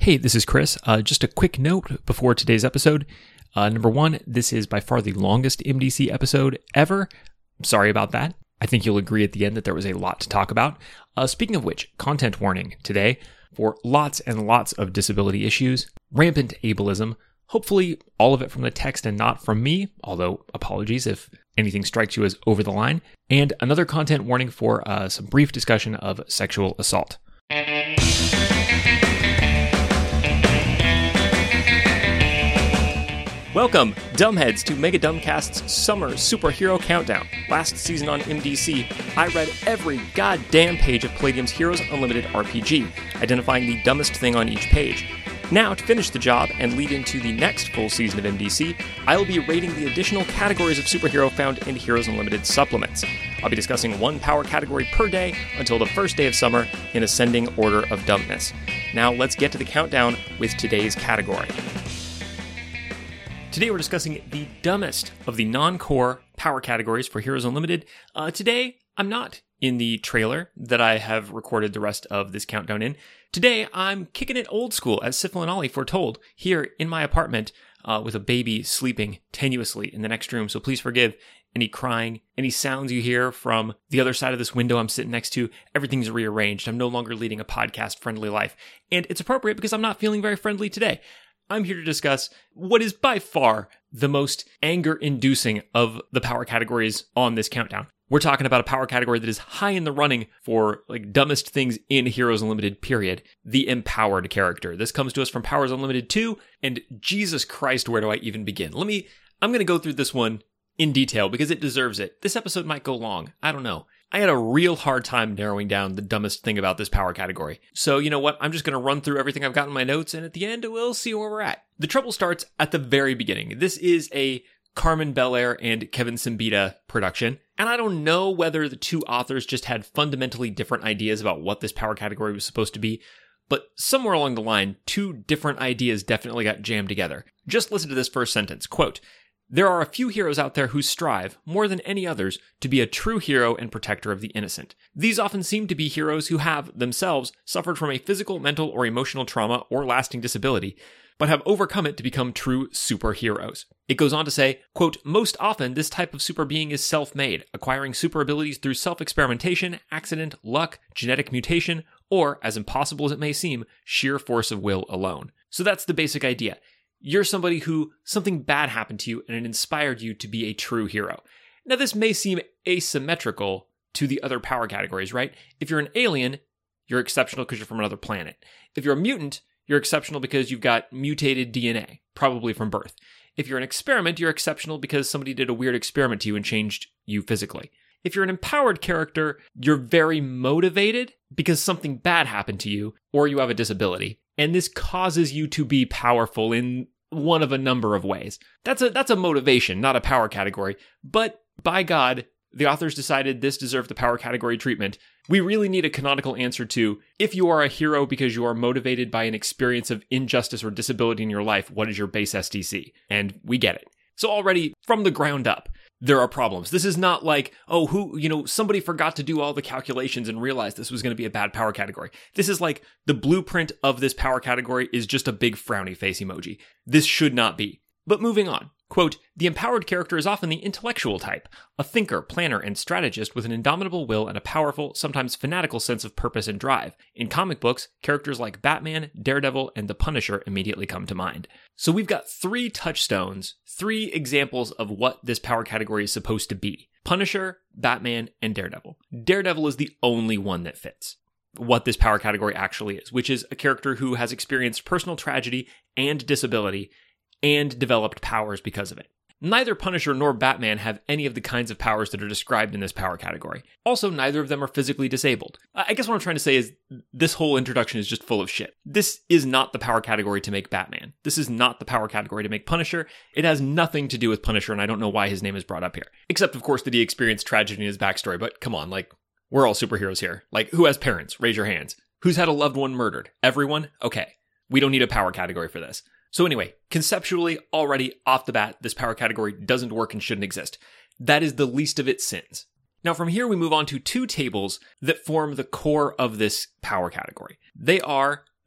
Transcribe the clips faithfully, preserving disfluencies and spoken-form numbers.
Hey, this is Chris. Uh, just a quick note before today's episode. Uh, number one, this is by far the longest M D C episode ever. Sorry about that. I think you'll agree at the end that there was a lot to talk about. Uh, speaking of which, content warning today for lots and lots of disability issues, rampant ableism, hopefully all of it from the text and not from me, although apologies if anything strikes you as over the line, and another content warning for uh, some brief discussion of sexual assault. Welcome, Dumbheads, to Mega Dumbcast's Summer Superhero Countdown. Last season on M D C, I read every goddamn page of Palladium's Heroes Unlimited R P G, identifying the dumbest thing on each page. Now, to finish the job and lead into the next full season of M D C, I'll be rating the additional categories of superhero found in Heroes Unlimited supplements. I'll be discussing one power category per day until the first day of summer in ascending order of dumbness. Now, let's get to the countdown with today's category. Today we're discussing the dumbest of the non-core power categories for Heroes Unlimited. Uh, today, I'm not in the trailer that I have recorded the rest of this countdown in. Today, I'm kicking it old school, as Sifl and Ollie foretold, here in my apartment uh, with a baby sleeping tenuously in the next room. So please forgive any crying, any sounds you hear from the other side of this window I'm sitting next to. Everything's rearranged. I'm no longer leading a podcast-friendly life. And it's appropriate because I'm not feeling very friendly today. I'm here to discuss what is by far the most anger-inducing of the power categories on this countdown. We're talking about a power category that is high in the running for like dumbest things in Heroes Unlimited, period. The empowered character. This comes to us from Powers Unlimited two, and Jesus Christ, where do I even begin? Let me, I'm going to go through this one in detail because it deserves it. This episode might go long. I don't know. I had a real hard time narrowing down the dumbest thing about this power category. So, you know what? I'm just going to run through everything I've got in my notes, and at the end, we'll see where we're at. The trouble starts at the very beginning. This is a Carmen Belair and Kevin Simbita production, and I don't know whether the two authors just had fundamentally different ideas about what this power category was supposed to be, but somewhere along the line, two different ideas definitely got jammed together. Just listen to this first sentence, quote, "There are a few heroes out there who strive, more than any others, to be a true hero and protector of the innocent. These often seem to be heroes who have, themselves, suffered from a physical, mental, or emotional trauma or lasting disability, but have overcome it to become true superheroes." It goes on to say, quote, "Most often, this type of super being is self-made, acquiring super abilities through self-experimentation, accident, luck, genetic mutation, or, as impossible as it may seem, sheer force of will alone." So that's the basic idea. You're somebody who something bad happened to you and it inspired you to be a true hero. Now, this may seem asymmetrical to the other power categories, right? If you're an alien, you're exceptional because you're from another planet. If you're a mutant, you're exceptional because you've got mutated D N A, probably from birth. If you're an experiment, you're exceptional because somebody did a weird experiment to you and changed you physically. If you're an empowered character, you're very motivated because something bad happened to you or you have a disability. And this causes you to be powerful in one of a number of ways. That's a that's a motivation, not a power category. But by God, the authors decided this deserved the power category treatment. We really need a canonical answer to, if you are a hero because you are motivated by an experience of injustice or disability in your life, what is your base S D C? And we get it. So already, from the ground up, there are problems. This is not like, oh, who, you know, somebody forgot to do all the calculations and realized this was going to be a bad power category. This is like the blueprint of this power category is just a big frowny face emoji. This should not be. But moving on. Quote, "The empowered character is often the intellectual type, a thinker, planner, and strategist with an indomitable will and a powerful, sometimes fanatical sense of purpose and drive. In comic books, characters like Batman, Daredevil, and the Punisher immediately come to mind." So we've got three touchstones, three examples of what this power category is supposed to be. Punisher, Batman, and Daredevil. Daredevil is the only one that fits what this power category actually is, which is a character who has experienced personal tragedy and disability and developed powers because of it. Neither Punisher nor Batman have any of the kinds of powers that are described in this power category. Also, neither of them are physically disabled. I guess what I'm trying to say is this whole introduction is just full of shit. This is not the power category to make Batman. This is not the power category to make Punisher. It has nothing to do with Punisher, and I don't know why his name is brought up here. Except, of course, that he experienced tragedy in his backstory, but come on, like, we're all superheroes here. Like, who has parents? Raise your hands. Who's had a loved one murdered? Everyone? Okay. We don't need a power category for this. So anyway, conceptually, already off the bat, this power category doesn't work and shouldn't exist. That is the least of its sins. Now from here, we move on to two tables that form the core of this power category. They are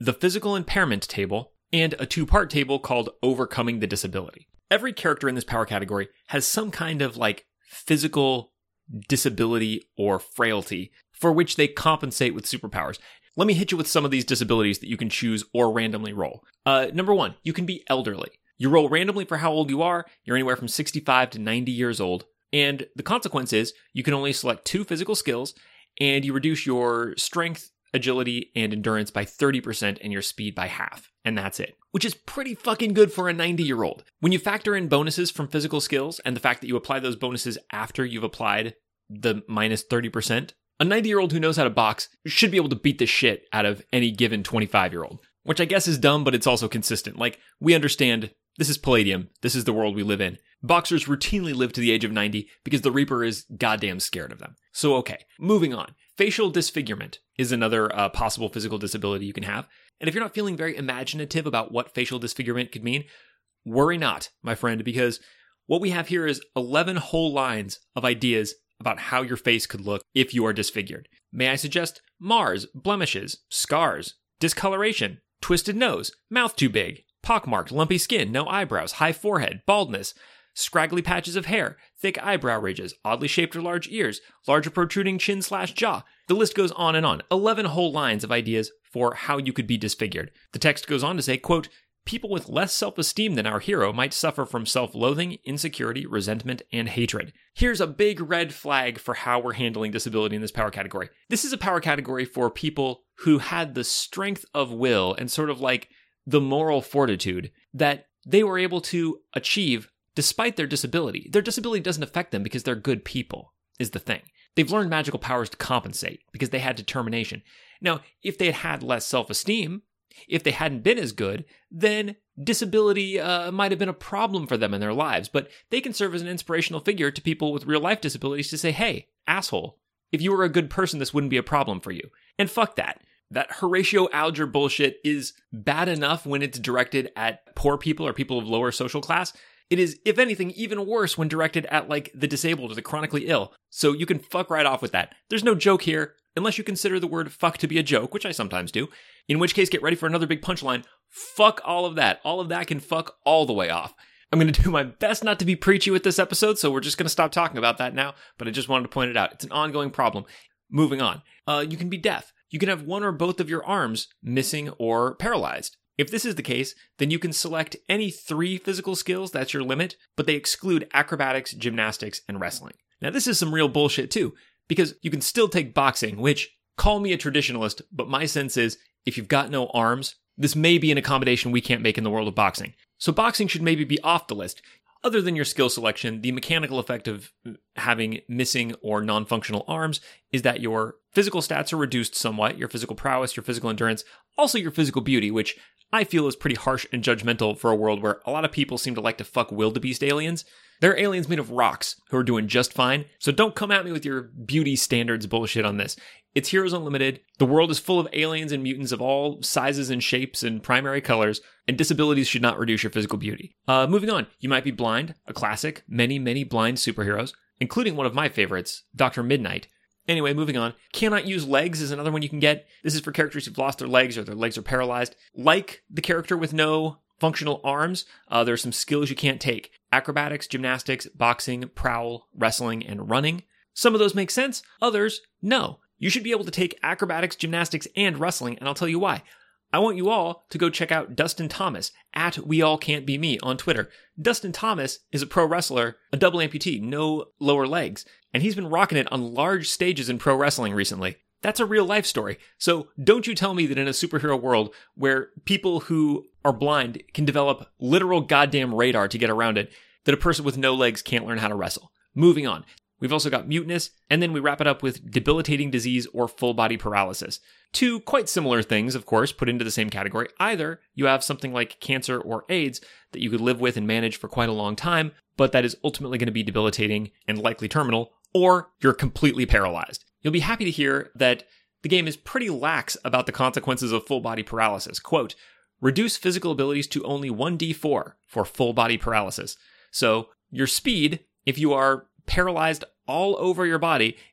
the physical impairment table, and a two-part table called Overcoming the Disability. Every character in this power category has some kind of like physical disability or frailty for which they compensate with superpowers. Let me hit you with some of these disabilities that you can choose or randomly roll. Uh, number one, you can be elderly. You roll randomly for how old you are. You're anywhere from sixty-five to ninety years old. And the consequence is you can only select two physical skills, and you reduce your strength, agility, and endurance by thirty percent and your speed by half. And that's it. Which is pretty fucking good for a ninety-year-old. When you factor in bonuses from physical skills and the fact that you apply those bonuses after you've applied the minus thirty percent, a ninety-year-old who knows how to box should be able to beat the shit out of any given twenty-five-year-old. Which I guess is dumb, but it's also consistent. Like, we understand this is Palladium. This is the world we live in. Boxers routinely live to the age of ninety because the Reaper is goddamn scared of them. So okay, moving on. Facial disfigurement is another uh, possible physical disability you can have. And if you're not feeling very imaginative about what facial disfigurement could mean, worry not, my friend, because what we have here is eleven whole lines of ideas about how your face could look if you are disfigured. May I suggest Mars, blemishes, scars, discoloration, twisted nose, mouth too big, pockmarked, lumpy skin, no eyebrows, high forehead, baldness, scraggly patches of hair, thick eyebrow ridges, oddly shaped or large ears, larger protruding chin slash jaw. The list goes on and on. eleven whole lines of ideas for how you could be disfigured. The text goes on to say, quote, people with less self-esteem than our hero might suffer from self-loathing, insecurity, resentment, and hatred. Here's a big red flag for how we're handling disability in this power category. This is a power category for people who had the strength of will and sort of like the moral fortitude that they were able to achieve despite their disability. Their disability doesn't affect them because they're good people, is the thing. They've learned magical powers to compensate because they had determination. Now, if they had had less self-esteem, if they hadn't been as good, then disability uh, might have been a problem for them in their lives. But they can serve as an inspirational figure to people with real-life disabilities to say, hey, asshole, if you were a good person, this wouldn't be a problem for you. And fuck that. That Horatio Alger bullshit is bad enough when it's directed at poor people or people of lower social class. It is, if anything, even worse when directed at, like, the disabled or the chronically ill. So you can fuck right off with that. There's no joke here, unless you consider the word fuck to be a joke, which I sometimes do. In which case, get ready for another big punchline. Fuck all of that. All of that can fuck all the way off. I'm going to do my best not to be preachy with this episode, so we're just going to stop talking about that now, but I just wanted to point it out. It's an ongoing problem. Moving on. Uh, you can be deaf. You can have one or both of your arms missing or paralyzed. If this is the case, then you can select any three physical skills, that's your limit, but they exclude acrobatics, gymnastics, and wrestling. Now this is some real bullshit too, because you can still take boxing, which, call me a traditionalist, but my sense is, if you've got no arms, this may be an accommodation we can't make in the world of boxing. So boxing should maybe be off the list. Other than your skill selection, the mechanical effect of having missing or non-functional arms is that your physical stats are reduced somewhat, your physical prowess, your physical endurance, also your physical beauty, which I feel is pretty harsh and judgmental for a world where a lot of people seem to like to fuck wildebeest aliens. They're aliens made of rocks who are doing just fine, so don't come at me with your beauty standards bullshit on this. It's Heroes Unlimited. The world is full of aliens and mutants of all sizes and shapes and primary colors, and disabilities should not reduce your physical beauty. Uh, moving on, you might be blind, a classic, many, many blind superheroes, including one of my favorites, Doctor Midnight. Anyway, moving on. Cannot use legs is another one you can get. This is for characters who've lost their legs or their legs are paralyzed. Like the character with no functional arms, uh, there are some skills you can't take. Acrobatics, gymnastics, boxing, prowl, wrestling, and running. Some of those make sense. Others, no. You should be able to take acrobatics, gymnastics, and wrestling, and I'll tell you why. I want you all to go check out Dustin Thomas at We All Can't Be Me on Twitter. Dustin Thomas is a pro wrestler, a double amputee, no lower legs, and he's been rocking it on large stages in pro wrestling recently. That's a real life story. So don't you tell me that in a superhero world where people who are blind can develop literal goddamn radar to get around it, that a person with no legs can't learn how to wrestle. Moving on. We've also got mutinous, and then we wrap it up with debilitating disease or full body paralysis. Two quite similar things, of course, put into the same category. Either you have something like cancer or AIDS that you could live with and manage for quite a long time, but that is ultimately going to be debilitating and likely terminal, or you're completely paralyzed. You'll be happy to hear that the game is pretty lax about the consequences of full body paralysis. Quote, reduce physical abilities to only one d four for full body paralysis. So your speed, if you are paralyzed all over your body,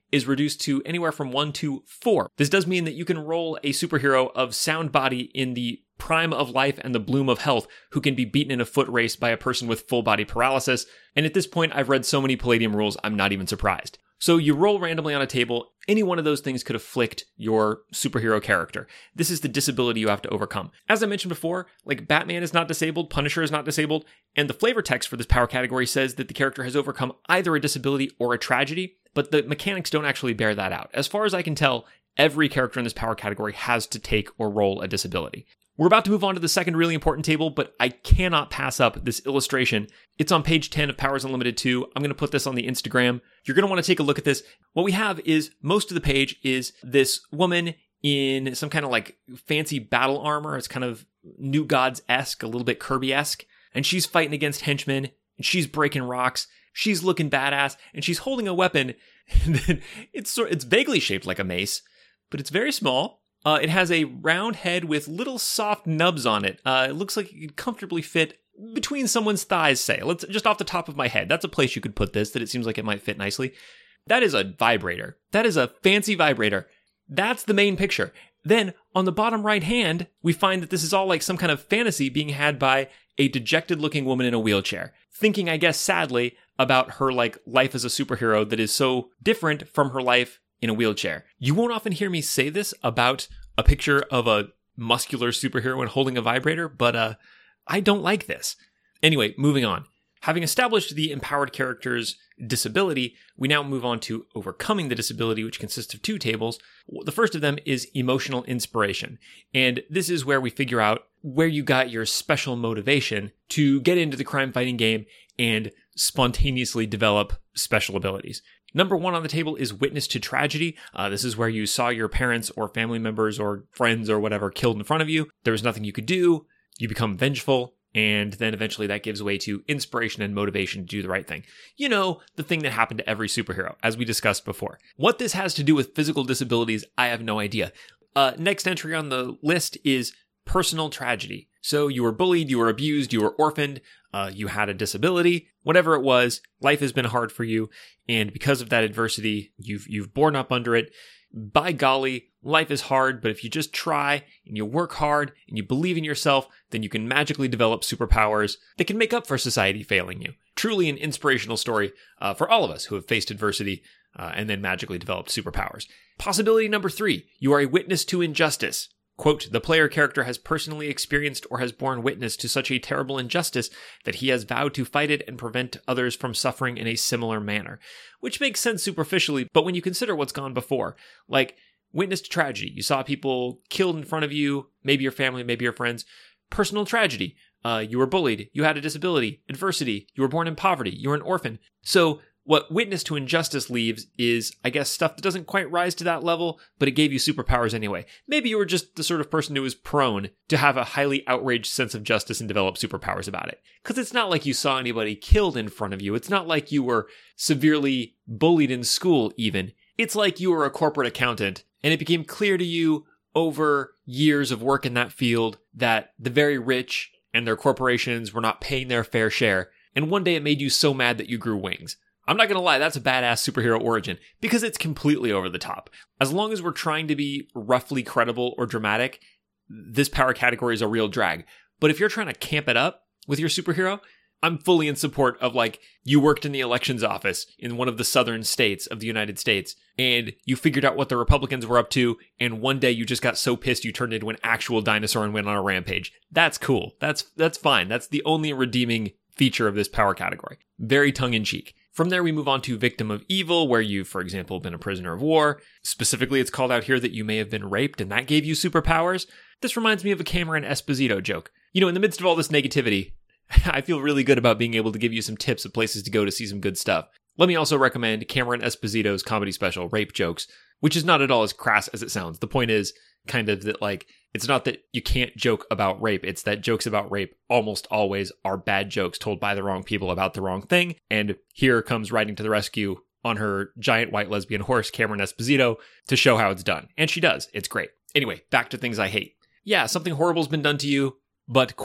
is reduced to anywhere from one to four. This does mean that you can roll a superhero of sound body in the prime of life and the bloom of health who can be beaten in a foot race by a person with full body paralysis. And at this point, I've read so many Palladium rules, I'm not even surprised. So you roll randomly on a table. Any one of those things could afflict your superhero character. This is the disability you have to overcome. As I mentioned before, like Batman is not disabled, Punisher is not disabled, and the flavor text for this power category says that the character has overcome either a disability or a tragedy, but the mechanics don't actually bear that out. As far as I can tell, every character in this power category has to take or roll a disability. We're about to move on to the second really important table, but I cannot pass up this illustration. It's on page ten of Powers Unlimited two. I'm going to put this on the Instagram. You're going to want to take a look at this. What we have is most of the page is this woman in some kind of like fancy battle armor. It's kind of New Gods-esque, a little bit Kirby-esque. And she's fighting against henchmen, and she's breaking rocks. She's looking badass, and she's holding a weapon. And then it's sort, it's vaguely shaped like a mace, but it's very small. Uh, it has a round head with little soft nubs on it. Uh, it looks like it could comfortably fit between someone's thighs, say. Let's just off the top of my head. That's a place you could put this, that it seems like it might fit nicely. That is a vibrator. That is a fancy vibrator. That's the main picture. Then, on the bottom right hand, we find that this is all like some kind of fantasy being had by a dejected-looking woman in a wheelchair. Thinking, I guess, sadly, about her like life as a superhero that is so different from her life in a wheelchair. You won't often hear me say this about a picture of a muscular superhero and holding a vibrator, but uh, I don't like this. Anyway, moving on. Having established the empowered character's disability, we now move on to overcoming the disability, which consists of two tables. The first of them is emotional inspiration. And this is where we figure out where you got your special motivation to get into the crime fighting game and spontaneously develop special abilities. Number one on the table is Witness to Tragedy. Uh, this is where you saw your parents or family members or friends or whatever killed in front of you. There was nothing you could do. You become vengeful. And then eventually that gives way to inspiration and motivation to do the right thing. You know, the thing that happened to every superhero, as we discussed before. What this has to do with physical disabilities, I have no idea. Uh, next entry on the list is Personal Tragedy. So you were bullied, you were abused, you were orphaned, uh, you had a disability, whatever it was, life has been hard for you. And because of that adversity, you've you've borne up under it. By golly, life is hard, but if you just try and you work hard and you believe in yourself, then you can magically develop superpowers that can make up for society failing you. Truly an inspirational story uh, for all of us who have faced adversity uh, and then magically developed superpowers. Possibility number three, you are a witness to injustice. Quote, the player character has personally experienced or has borne witness to such a terrible injustice that he has vowed to fight it and prevent others from suffering in a similar manner. Which makes sense superficially, but when you consider what's gone before, like witness to tragedy, you saw people killed in front of you, maybe your family, maybe your friends. Personal tragedy, uh, you were bullied, you had a disability, adversity, you were born in poverty, you were an orphan. So what witness to injustice leaves is, I guess, stuff that doesn't quite rise to that level, but it gave you superpowers anyway. Maybe you were just the sort of person who was prone to have a highly outraged sense of justice and develop superpowers about it. Because it's not like you saw anybody killed in front of you. It's not like you were severely bullied in school, even. It's like you were a corporate accountant, and it became clear to you over years of work in that field that the very rich and their corporations were not paying their fair share. And one day it made you so mad that you grew wings. I'm not going to lie, that's a badass superhero origin, because it's completely over the top. As long as we're trying to be roughly credible or dramatic, this power category is a real drag. But if you're trying to camp it up with your superhero, I'm fully in support of, like, you worked in the elections office in one of the southern states of the United States, and you figured out what the Republicans were up to, and one day you just got so pissed you turned into an actual dinosaur and went on a rampage. That's cool. That's that's fine. That's the only redeeming feature of this power category. Very tongue-in-cheek. From there, we move on to Victim of Evil, where you've, for example, been a prisoner of war. Specifically, it's called out here that you may have been raped, and that gave you superpowers. This reminds me of a Cameron Esposito joke. You know, in the midst of all this negativity, I feel really good about being able to give you some tips of places to go to see some good stuff. Let me also recommend Cameron Esposito's comedy special, Rape Jokes, which is not at all as crass as it sounds. The point is kind of that, like, it's not that you can't joke about rape. It's that jokes about rape almost always are bad jokes told by the wrong people about the wrong thing. And here comes riding to the rescue on her giant white lesbian horse, Cameron Esposito, to show how it's done. And she does. It's great. Anyway, back to things I hate. Yeah, something horrible's been done to you, but, quote,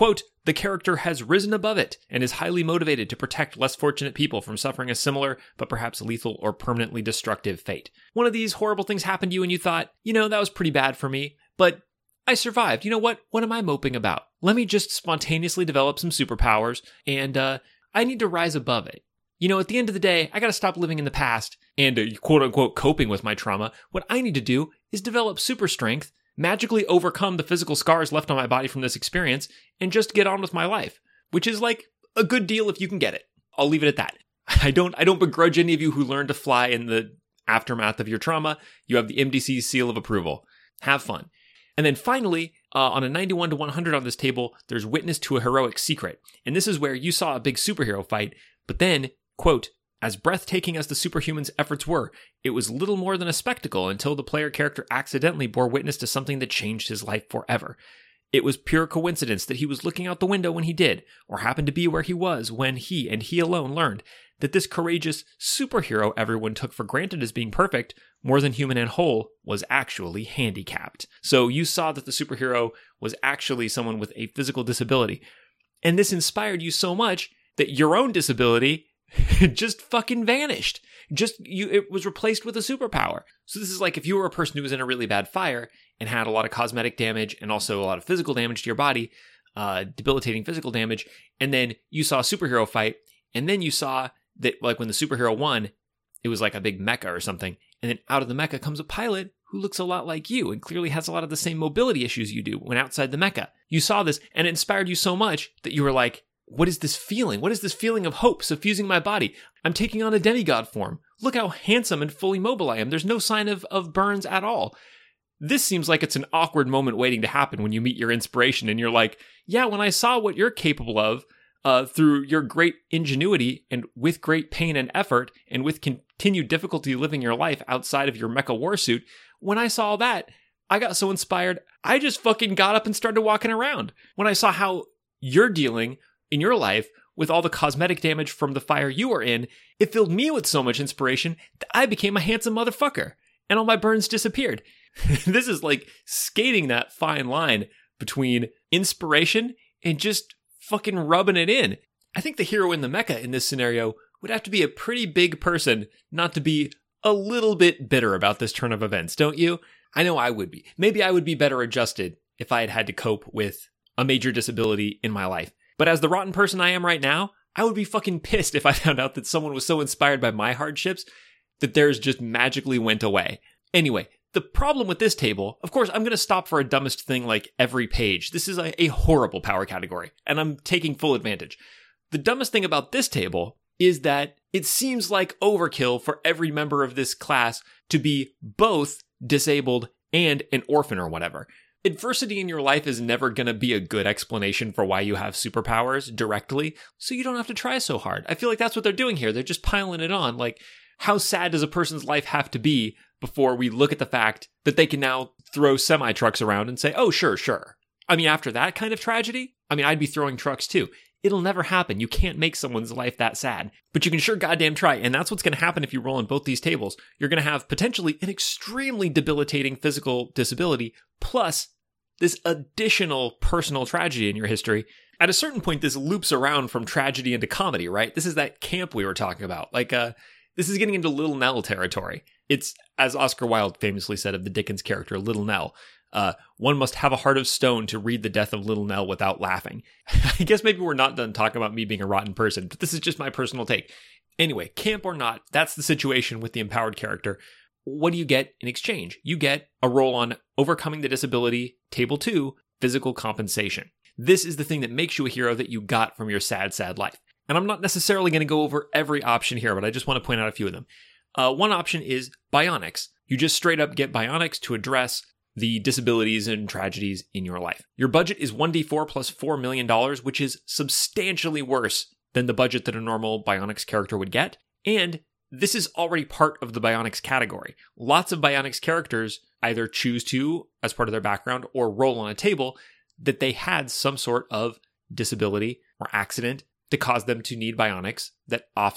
the character has risen above it and is highly motivated to protect less fortunate people from suffering a similar, but perhaps lethal or permanently destructive fate. One of these horrible things happened to you and you thought, you know, that was pretty bad for me, but I survived. You know what? What am I moping about? Let me just spontaneously develop some superpowers, and uh, I need to rise above it. You know, at the end of the day, I gotta stop living in the past and uh, quote-unquote coping with my trauma. What I need to do is develop super strength, magically overcome the physical scars left on my body from this experience, and just get on with my life, which is like a good deal if you can get it. I'll leave it at that. I don't I don't begrudge any of you who learned to fly in the aftermath of your trauma. You have the M D C's seal of approval. Have fun. And then finally, uh, on a ninety-one to one hundred on this table, there's Witness to a Heroic Secret. And this is where you saw a big superhero fight, but then, quote, as breathtaking as the superhuman's efforts were, it was little more than a spectacle until the player character accidentally bore witness to something that changed his life forever. It was pure coincidence that he was looking out the window when he did, or happened to be where he was when he and he alone learned that this courageous superhero everyone took for granted as being perfect, more than human and whole, was actually handicapped. So you saw that the superhero was actually someone with a physical disability. And this inspired you so much that your own disability just fucking vanished. Just you, it was replaced with a superpower. So this is like if you were a person who was in a really bad fire and had a lot of cosmetic damage and also a lot of physical damage to your body, uh, debilitating physical damage, and then you saw a superhero fight, and then you saw that like when the superhero won, it was like a big mecha or something, and then out of the mecha comes a pilot who looks a lot like you and clearly has a lot of the same mobility issues you do when outside the mecha. You saw this and it inspired you so much that you were like, what is this feeling? What is this feeling of hope suffusing my body? I'm taking on a demigod form. Look how handsome and fully mobile I am. There's no sign of, of burns at all. This seems like it's an awkward moment waiting to happen when you meet your inspiration and you're like, yeah, when I saw what you're capable of uh, through your great ingenuity and with great pain and effort and with continued difficulty living your life outside of your mecha warsuit, when I saw that, I got so inspired, I just fucking got up and started walking around. When I saw how you're dealing in your life with all the cosmetic damage from the fire you were in, it filled me with so much inspiration that I became a handsome motherfucker and all my burns disappeared. This is like skating that fine line between inspiration and just fucking rubbing it in. I think the hero in the mecha in this scenario would have to be a pretty big person not to be a little bit bitter about this turn of events, don't you? I know I would be. Maybe I would be better adjusted if I had had to cope with a major disability in my life. But as the rotten person I am right now, I would be fucking pissed if I found out that someone was so inspired by my hardships that theirs just magically went away. Anyway, the problem with this table, of course, I'm going to stop for a dumbest thing like every page. This is a, a horrible power category, and I'm taking full advantage. The dumbest thing about this table is that it seems like overkill for every member of this class to be both disabled and an orphan or whatever. Adversity in your life is never going to be a good explanation for why you have superpowers directly, so you don't have to try so hard. I feel like that's what they're doing here. They're just piling it on. Like, how sad does a person's life have to be before we look at the fact that they can now throw semi-trucks around and say, oh, sure, sure. I mean, after that kind of tragedy, I mean, I'd be throwing trucks too. It'll never happen. You can't make someone's life that sad. But you can sure goddamn try, and that's what's going to happen if you roll on both these tables. You're going to have potentially an extremely debilitating physical disability, plus this additional personal tragedy in your history. At a certain point, this loops around from tragedy into comedy, right? This is that camp we were talking about. Like, uh, this is getting into Little Nell territory. It's, as Oscar Wilde famously said of the Dickens character, Little Nell, uh, one must have a heart of stone to read the death of Little Nell without laughing. I guess maybe we're not done talking about me being a rotten person, but this is just my personal take. Anyway, camp or not, that's the situation with the empowered character. What do you get in exchange? You get a roll on Overcoming the Disability, Table two, Physical Compensation. This is the thing that makes you a hero that you got from your sad, sad life. And I'm not necessarily going to go over every option here, but I just want to point out a few of them. Uh, one option is bionics. You just straight up get bionics to address the disabilities and tragedies in your life. Your budget is one d four plus four million dollars, which is substantially worse than the budget that a normal bionics character would get. And this is already part of the bionics category. Lots of bionics characters either choose to, as part of their background, or roll on a table that they had some sort of disability or accident that caused them to need bionics that offset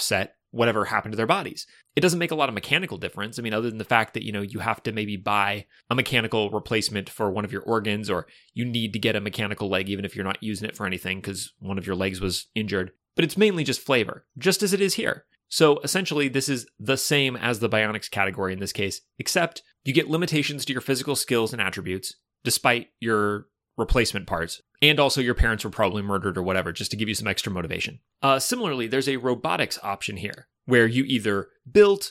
whatever happened to their bodies. It doesn't make a lot of mechanical difference. I mean, other than the fact that, you know, you have to maybe buy a mechanical replacement for one of your organs, or you need to get a mechanical leg even if you're not using it for anything because one of your legs was injured. But it's mainly just flavor, just as it is here. So essentially, this is the same as the bionics category in this case, except you get limitations to your physical skills and attributes, despite your replacement parts. And also your parents were probably murdered or whatever, just to give you some extra motivation. Uh, similarly, there's a robotics option here, where you either built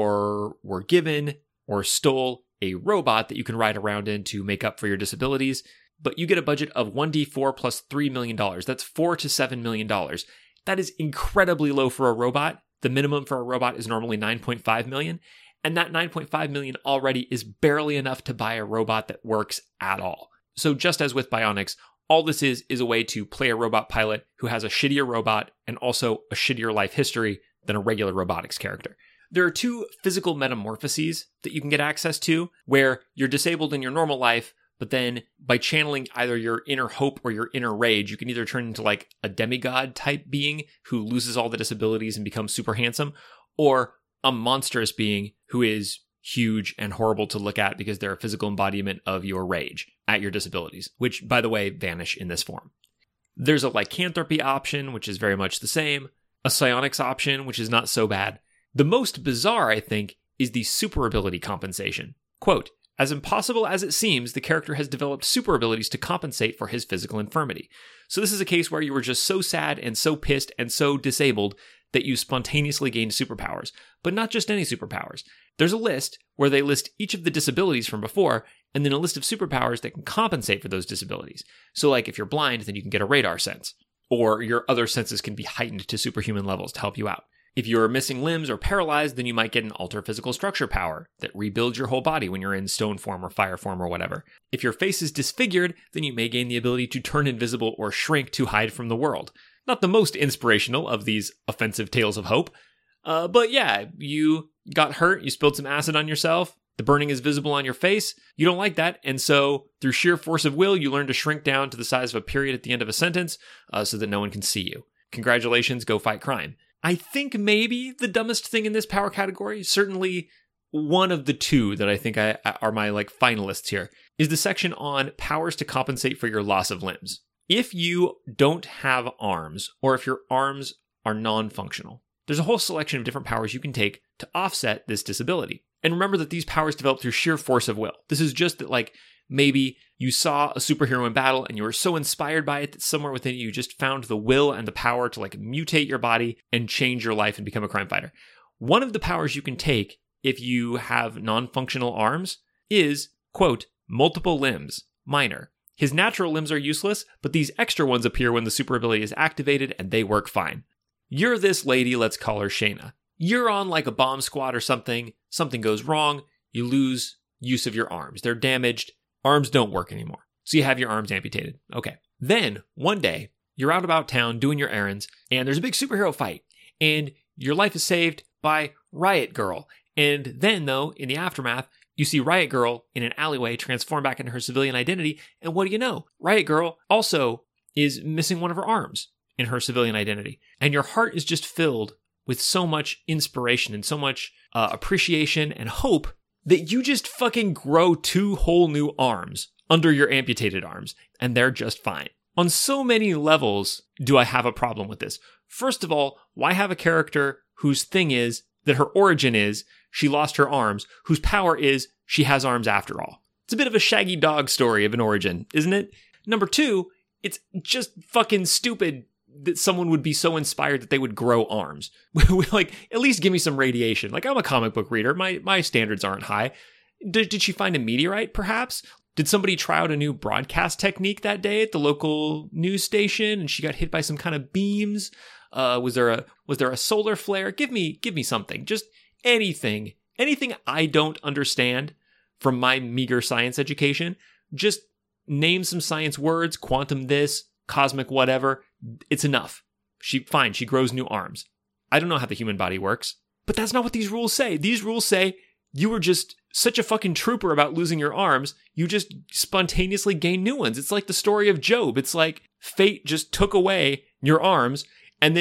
or were given or stole a robot that you can ride around in to make up for your disabilities, but you get a budget of one d four plus three million dollars. That's four to seven million dollars. That is incredibly low for a robot. The minimum for a robot is normally nine point five million dollars, and that nine point five million dollars already is barely enough to buy a robot that works at all. So just as with bionics, all this is is a way to play a robot pilot who has a shittier robot and also a shittier life history than a regular robotics character. There are two physical metamorphoses that you can get access to where you're disabled in your normal life, but then by channeling either your inner hope or your inner rage, you can either turn into like a demigod type being who loses all the disabilities and becomes super handsome, or a monstrous being who is huge and horrible to look at because they're a physical embodiment of your rage at your disabilities, which, by the way, vanish in this form. There's a lycanthropy option, which is very much the same, a psionics option, which is not so bad. The most bizarre, I think, is the super ability compensation. Quote, as impossible as it seems, the character has developed super abilities to compensate for his physical infirmity. So this is a case where you were just so sad and so pissed and so disabled that you spontaneously gained superpowers, but not just any superpowers. There's a list where they list each of the disabilities from before, and then a list of superpowers that can compensate for those disabilities. So like if you're blind, then you can get a radar sense, or your other senses can be heightened to superhuman levels to help you out. If you're missing limbs or paralyzed, then you might get an alter physical structure power that rebuilds your whole body when you're in stone form or fire form or whatever. If your face is disfigured, then you may gain the ability to turn invisible or shrink to hide from the world. Not the most inspirational of these offensive tales of hope. Uh, but yeah, you got hurt, you spilled some acid on yourself, the burning is visible on your face, you don't like that, and so through sheer force of will, you learn to shrink down to the size of a period at the end of a sentence uh, so that no one can see you. Congratulations, go fight crime. I think maybe the dumbest thing in this power category, certainly one of the two that I think I, are my like finalists here, is the section on powers to compensate for your loss of limbs. If you don't have arms, or if your arms are non-functional, there's a whole selection of different powers you can take to offset this disability. And remember that these powers develop through sheer force of will. This is just that, like, maybe you saw a superhero in battle and you were so inspired by it that somewhere within you just found the will and the power to, like, mutate your body and change your life and become a crime fighter. One of the powers you can take if you have non-functional arms is, quote, multiple limbs, minor. His natural limbs are useless, but these extra ones appear when the super ability is activated and they work fine. You're this lady, let's call her Shayna. You're on like a bomb squad or something, something goes wrong, you lose use of your arms. They're damaged, arms don't work anymore. So you have your arms amputated. Okay. Then, one day, you're out about town doing your errands, and there's a big superhero fight, and your life is saved by Riot Girl. And then, though, in the aftermath, you see Riot Girl in an alleyway transform back into her civilian identity, and what do you know? Riot Girl also is missing one of her arms in her civilian identity. And your heart is just filled with so much inspiration and so much uh, appreciation and hope that you just fucking grow two whole new arms under your amputated arms, and they're just fine. On so many levels do I have a problem with this. First of all, why have a character whose thing is that her origin is she lost her arms, whose power is she has arms after all? It's a bit of a Shaggy Dog story of an origin, isn't it? Number two, it's just fucking stupid that someone would be so inspired that they would grow arms. Like, at least give me some radiation. Like, I'm a comic book reader. My my standards aren't high. Did, did she find a meteorite, perhaps? Did somebody try out a new broadcast technique that day at the local news station and she got hit by some kind of beams? Uh, was there a was there a solar flare? Give me give me something. Just anything. Anything I don't understand from my meager science education. Just name some science words, quantum this, cosmic whatever. It's enough. She fine, she grows new arms. I don't know how the human body works, but that's not what these rules say. These rules say you were just such a fucking trooper about losing your arms, you just spontaneously gain new ones. It's like the story of Job. It's like fate just took away your arms, and then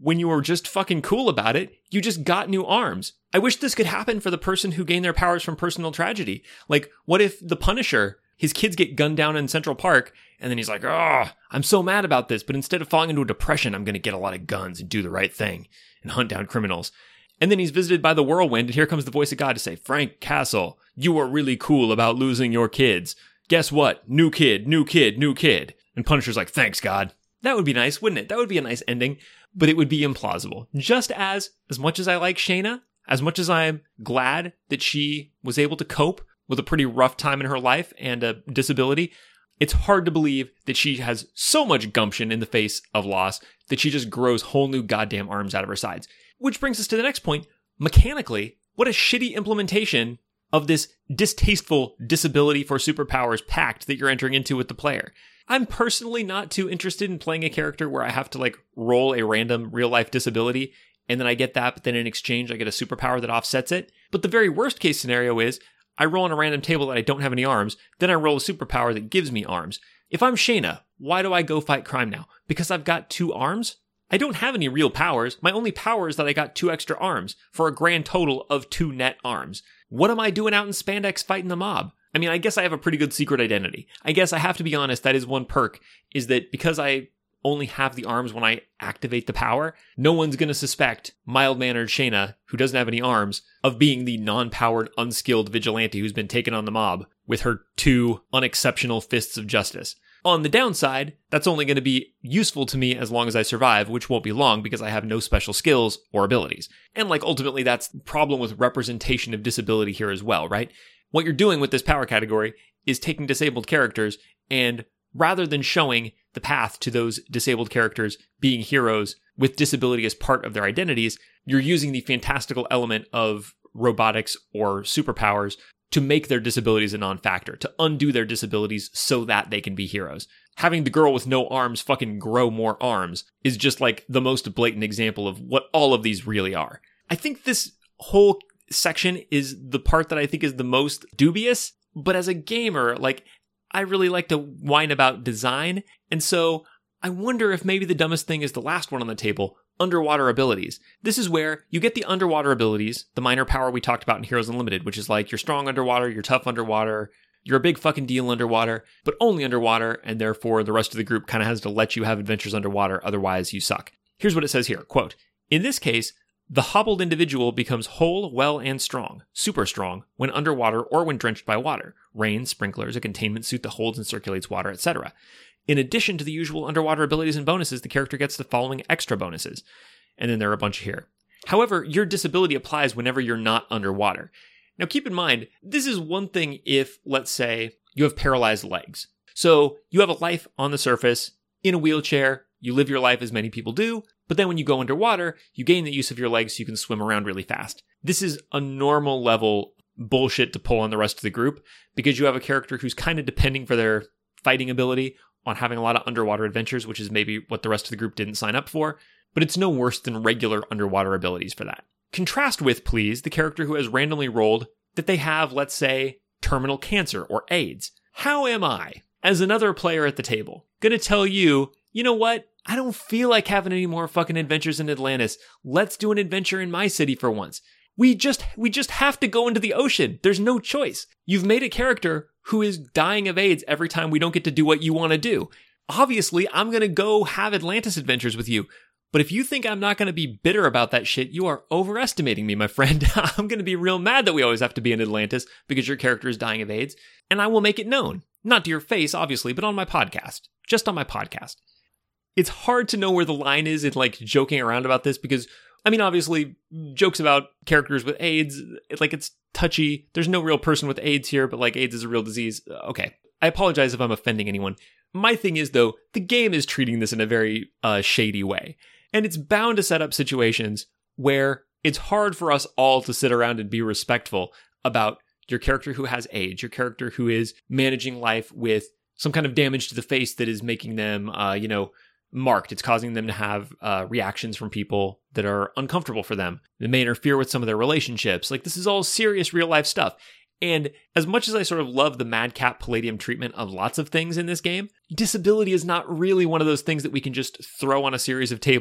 when you were just fucking cool about it, you just got new arms. I wish this could happen for the person who gained their powers from personal tragedy. Like, what if the Punisher, his kids get gunned down in Central Park, and then he's like, oh, I'm so mad about this, but instead of falling into a depression, I'm going to get a lot of guns and do the right thing and hunt down criminals. And then he's visited by the whirlwind, and here comes the voice of God to say, Frank Castle, you were really cool about losing your kids. Guess what? New kid, new kid, new kid. And Punisher's like, thanks, God. That would be nice, wouldn't it? That would be a nice ending, but it would be implausible. Just as, as much as I like Shayna, as much as I'm glad that she was able to cope with a pretty rough time in her life and a disability, it's hard to believe that she has so much gumption in the face of loss that she just grows whole new goddamn arms out of her sides. Which brings us to the next point. Mechanically, what a shitty implementation of this distasteful disability for superpowers pact that you're entering into with the player. I'm personally not too interested in playing a character where I have to like roll a random real life disability and then I get that, but then in exchange I get a superpower that offsets it. But the very worst case scenario is I roll on a random table that I don't have any arms, then I roll a superpower that gives me arms. If I'm Shayna, why do I go fight crime now? Because I've got two arms? I don't have any real powers. My only power is that I got two extra arms for a grand total of two net arms. What am I doing out in spandex fighting the mob? I mean, I guess I have a pretty good secret identity. I guess I have to be honest, that is one perk, is that because I only have the arms when I activate the power, no one's going to suspect mild-mannered Shayna, who doesn't have any arms, of being the non-powered, unskilled vigilante who's been taken on the mob with her two unexceptional fists of justice. On the downside, that's only going to be useful to me as long as I survive, which won't be long because I have no special skills or abilities. And like ultimately that's the problem with representation of disability here as well, right? What you're doing with this power category is taking disabled characters and rather than showing the path to those disabled characters being heroes with disability as part of their identities, you're using the fantastical element of robotics or superpowers to make their disabilities a non-factor, to undo their disabilities so that they can be heroes. Having the girl with no arms fucking grow more arms is just like the most blatant example of what all of these really are. I think this whole section is the part that I think is the most dubious, but as a gamer, like, I really like to whine about design, and so I wonder if maybe the dumbest thing is the last one on the table, underwater abilities. This is where you get the underwater abilities, the minor power we talked about in Heroes Unlimited, which is like you're strong underwater, you're tough underwater, you're a big fucking deal underwater, but only underwater, and therefore the rest of the group kind of has to let you have adventures underwater, otherwise you suck. Here's what it says here, quote, in this case, the hobbled individual becomes whole, well, and strong, super strong, when underwater or when drenched by water, rain, sprinklers, a containment suit that holds and circulates water, et cetera. In addition to the usual underwater abilities and bonuses, the character gets the following extra bonuses. And then there are a bunch here. However, your disability applies whenever you're not underwater. Now keep in mind, this is one thing if, let's say, you have paralyzed legs. So you have a life on the surface, in a wheelchair, you live your life as many people do, but then when you go underwater, you gain the use of your legs so you can swim around really fast. This is a normal level bullshit to pull on the rest of the group because you have a character who's kind of depending for their fighting ability on having a lot of underwater adventures, which is maybe what the rest of the group didn't sign up for, but it's no worse than regular underwater abilities for that. Contrast with, please, the character who has randomly rolled that they have, let's say, terminal cancer or AIDS. How am I, as another player at the table, gonna tell you, you know what? I don't feel like having any more fucking adventures in Atlantis. Let's do an adventure in my city for once. We just we just have to go into the ocean. There's no choice. You've made a character who is dying of AIDS every time we don't get to do what you want to do. Obviously, I'm going to go have Atlantis adventures with you. But if you think I'm not going to be bitter about that shit, you are overestimating me, my friend. I'm going to be real mad that we always have to be in Atlantis because your character is dying of AIDS. And I will make it known. Not to your face, obviously, but on my podcast. Just on my podcast. It's hard to know where the line is in like joking around about this because, I mean, obviously jokes about characters with AIDS, it's like it's touchy. There's no real person with AIDS here, but like AIDS is a real disease. Okay. I apologize if I'm offending anyone. My thing is though, the game is treating this in a very uh, shady way. And it's bound to set up situations where it's hard for us all to sit around and be respectful about your character who has AIDS, your character who is managing life with some kind of damage to the face that is making them, uh, you know, marked. It's causing them to have uh, reactions from people that are uncomfortable for them. It may interfere with some of their relationships. Like, this is all serious real life stuff. And as much as I sort of love the Madcap Palladium treatment of lots of things in this game, disability is not really one of those things that we can just throw on a series of tables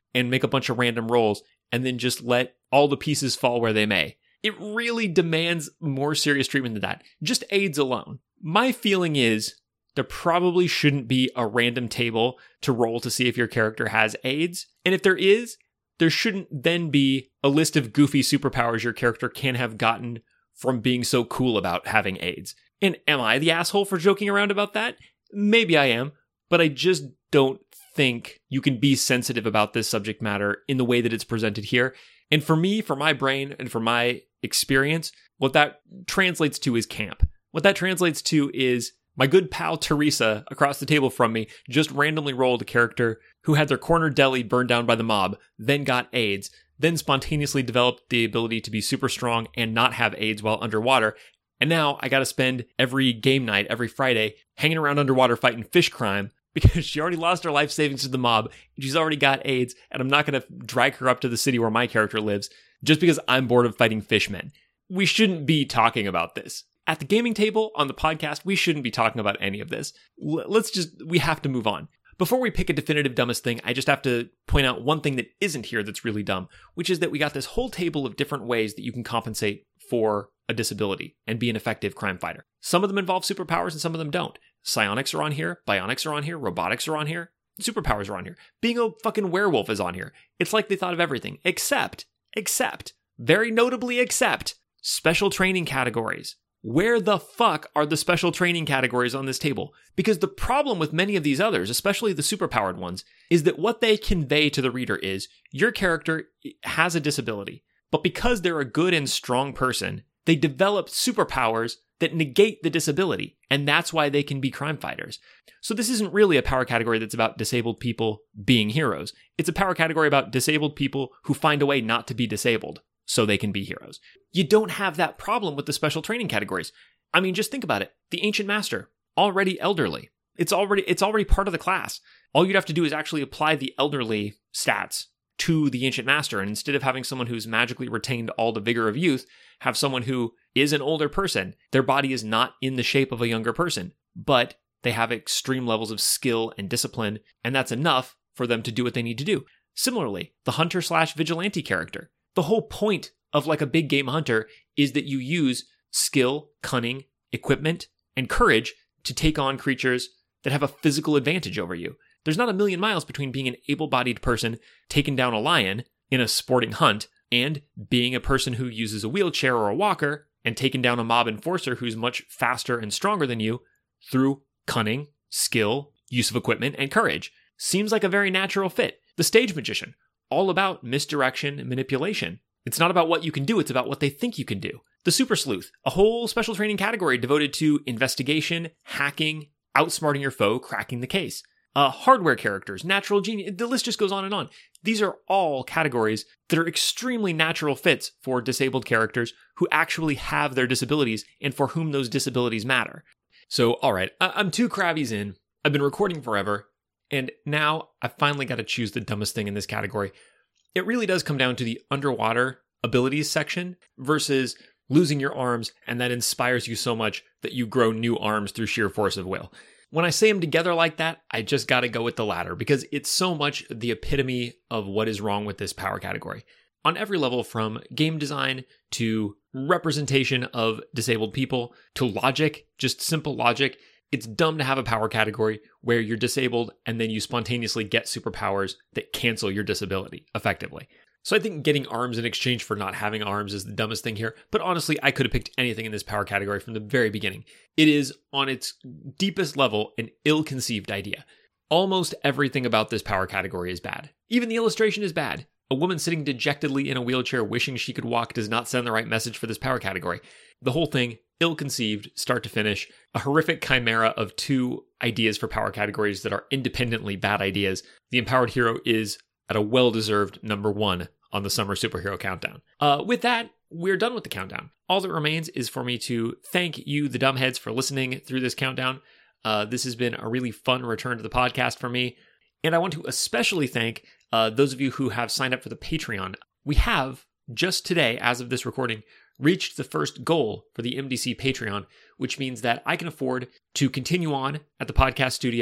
and make a bunch of random rolls and then just let all the pieces fall where they may. It really demands more serious treatment than that. Just aids alone. My feeling is there probably shouldn't be a random table to roll to see if your character has aids. And if there is, there shouldn't then be a list of goofy superpowers your character can have gotten from being so cool about having aids. And am I the asshole for joking around about that? Maybe I am, but I just don't think you can be sensitive about this subject matter in the way that it's presented here. And for me, for my brain, and for my experience, what that translates to is camp. What that translates to is my good pal Teresa across the table from me just randomly rolled a character who had their corner deli burned down by the mob, then got AIDS, then spontaneously developed the ability to be super strong and not have AIDS while underwater. And now I got to spend every game night, every Friday, hanging around underwater fighting fish crime because she already lost her life savings to the mob, and she's already got AIDS, and I'm not going to drag her up to the city where my character lives just because I'm bored of fighting fishmen. We shouldn't be talking about this. At the gaming table, on the podcast, we shouldn't be talking about any of this. L- let's just, we have to move on. Before we pick a definitive dumbest thing, I just have to point out one thing that isn't here that's really dumb, which is that we got this whole table of different ways that you can compensate for a disability and be an effective crime fighter. Some of them involve superpowers and some of them don't. Psionics are on here, bionics are on here, robotics are on here, superpowers are on here. Being a fucking werewolf is on here. It's like they thought of everything, except, except, very notably except, special training categories. Where the fuck are the special training categories on this table? Because the problem with many of these others, especially the superpowered ones, is that what they convey to the reader is your character has a disability, but because they're a good and strong person, they develop superpowers that negate the disability, and that's why they can be crime fighters. So this isn't really a power category that's about disabled people being heroes. It's a power category about disabled people who find a way not to be disabled so they can be heroes. You don't have that problem with the special training categories. I mean, just think about it. The Ancient Master, already elderly. It's already it's already part of the class. All you'd have to do is actually apply the elderly stats to the Ancient Master, and instead of having someone who's magically retained all the vigor of youth, have someone who is an older person. Their body is not in the shape of a younger person, but they have extreme levels of skill and discipline, and that's enough for them to do what they need to do. Similarly, the hunter slash vigilante character. The whole point of like a big game hunter is that you use skill, cunning, equipment, and courage to take on creatures that have a physical advantage over you. There's not a million miles between being an able-bodied person taking down a lion in a sporting hunt and being a person who uses a wheelchair or a walker and taking down a mob enforcer who's much faster and stronger than you through cunning, skill, use of equipment, and courage. Seems like a very natural fit. The stage magician, all about misdirection and manipulation. It's not about what you can do, it's about what they think you can do. The super sleuth, a whole special training category devoted to investigation, hacking, outsmarting your foe, cracking the case. Uh, hardware characters, natural genius, the list just goes on and on. These are all categories that are extremely natural fits for disabled characters who actually have their disabilities and for whom those disabilities matter. So, all right, I- I'm two Krabbies in. I've been recording forever, and now I finally got to choose the dumbest thing in this category. It really does come down to the underwater abilities section versus losing your arms, and that inspires you so much that you grow new arms through sheer force of will. When I say them together like that, I just got to go with the latter because it's so much the epitome of what is wrong with this power category. On every level, from game design to representation of disabled people to logic, just simple logic, it's dumb to have a power category where you're disabled and then you spontaneously get superpowers that cancel your disability effectively. So I think getting arms in exchange for not having arms is the dumbest thing here. But honestly, I could have picked anything in this power category from the very beginning. It is, on its deepest level, an ill-conceived idea. Almost everything about this power category is bad. Even the illustration is bad. A woman sitting dejectedly in a wheelchair wishing she could walk does not send the right message for this power category. The whole thing, ill-conceived, start to finish, a horrific chimera of two ideas for power categories that are independently bad ideas. The empowered hero is at a well-deserved number one on the summer superhero countdown. Uh, with that, we're done with the countdown. All that remains is for me to thank you, the dumbheads, for listening through this countdown. Uh, this has been a really fun return to the podcast for me. And I want to especially thank uh, those of you who have signed up for the Patreon. We have, just today, as of this recording, reached the first goal for the M D C Patreon, which means that I can afford to continue on at the podcast studio,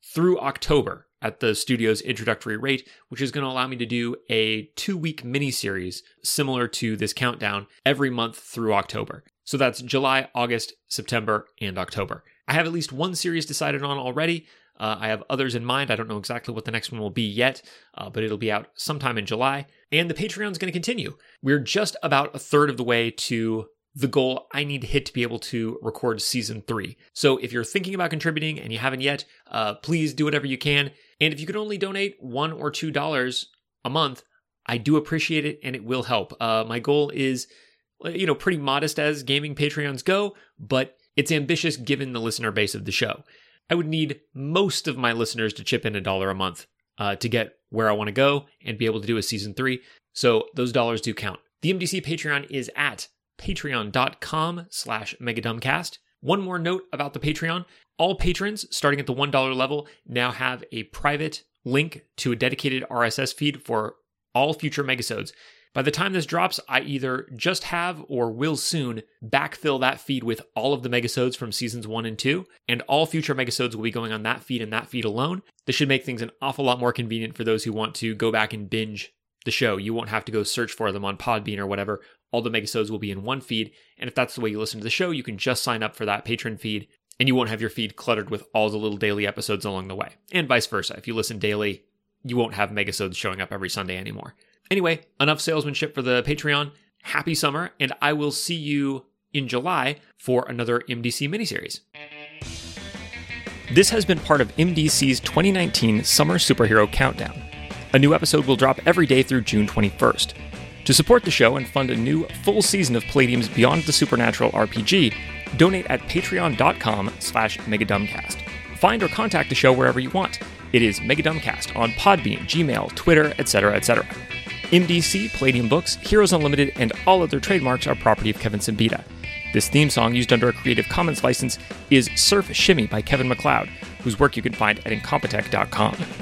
through October at the studio's introductory rate, which is going to allow me to do a two-week mini-series similar to this countdown every month through October. So that's July, August, September, and October. I have at least one series decided on already. Uh, I have others in mind. I don't know exactly what the next one will be yet, uh, but it'll be out sometime in July. And the Patreon is going to continue. We're just about a third of the way to the goal I need to hit to be able to record season three. So if you're thinking about contributing and you haven't yet, uh, please do whatever you can. And if you could only donate one or two dollars a month, I do appreciate it and it will help. Uh, my goal is, you know, pretty modest as gaming Patreons go, but it's ambitious given the listener base of the show. I would need most of my listeners to chip in a dollar a month uh, to get where I want to go and be able to do a season three. So those dollars do count. The M D C Patreon is at patreon.com slash megadumbcast. One more note about the Patreon. All patrons starting at the one dollar level now have a private link to a dedicated R S S feed for all future Megasodes. By the time this drops, I either just have or will soon backfill that feed with all of the Megasodes from seasons one and two, and all future Megasodes will be going on that feed and that feed alone. This should make things an awful lot more convenient for those who want to go back and binge the show. You won't have to go search for them on Podbean or whatever. All the Megasodes will be in one feed, and if that's the way you listen to the show, you can just sign up for that patron feed, and you won't have your feed cluttered with all the little daily episodes along the way. And vice versa. If you listen daily, you won't have Megasodes showing up every Sunday anymore. Anyway, enough salesmanship for the Patreon. Happy summer, and I will see you in July for another M D C miniseries. This has been part of M D C's twenty nineteen Summer Superhero Countdown. A new episode will drop every day through June twenty-first. To support the show and fund a new full season of Palladium's Beyond the Supernatural R P G, donate at patreon.com slash megadumbcast. Find or contact the show wherever you want. It is Megadumbcast on Podbean, Gmail, Twitter, et cetera, et cetera. M D C, Palladium Books, Heroes Unlimited, and all other trademarks are property of Kevin Simbita. This theme song, used under a Creative Commons license, is Surf Shimmy by Kevin MacLeod, whose work you can find at incompetech dot com.